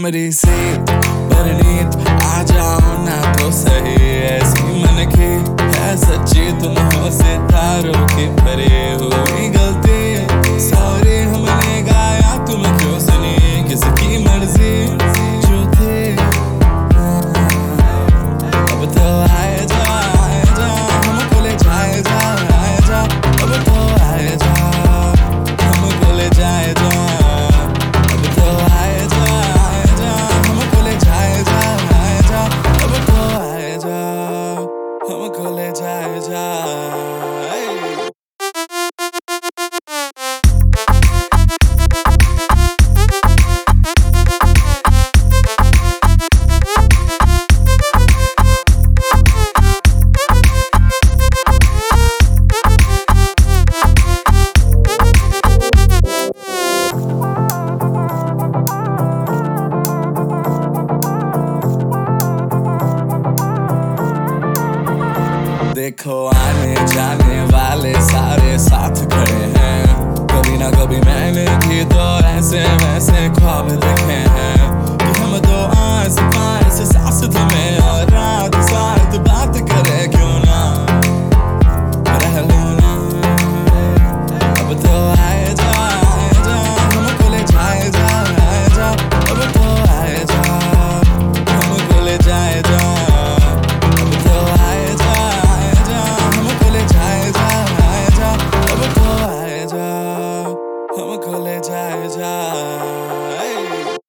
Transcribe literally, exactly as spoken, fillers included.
मेरी सी परनीत आ जाओ ना तो सही, ऐसी मन की है सच्ची तुम हो सितारों की परी हुई गलती सॉरी हमने गाया तुम क्यों सुनी किसकी मर्जी जो थी। अब तो आए जा आए जा हमको ले जाए जा आए जा, अब तो आए जा हमको ले जाए जा, अब तो आए जा आए जा हमको ले जाए जा आए जा, अब तो आए जा हमको ले जाए जा। देखो आने जाने वाले सारे साथ खड़े हैं, कभी ना कभी मैंने भी तो ऐसे वैसे ख्वाब देखे हैं कि हम दो आस पास सास तुम्हें और रात साथ बात करे क्यों ना रह लो ना। अब तो आए जा आए जा हमको ले जाए जा आए जा, अब तो आए जा हमको ले जाए जा, अब तो आए जा हमको ले जाए जा आए जा, अब तो आए जा हमको ले जाए जा।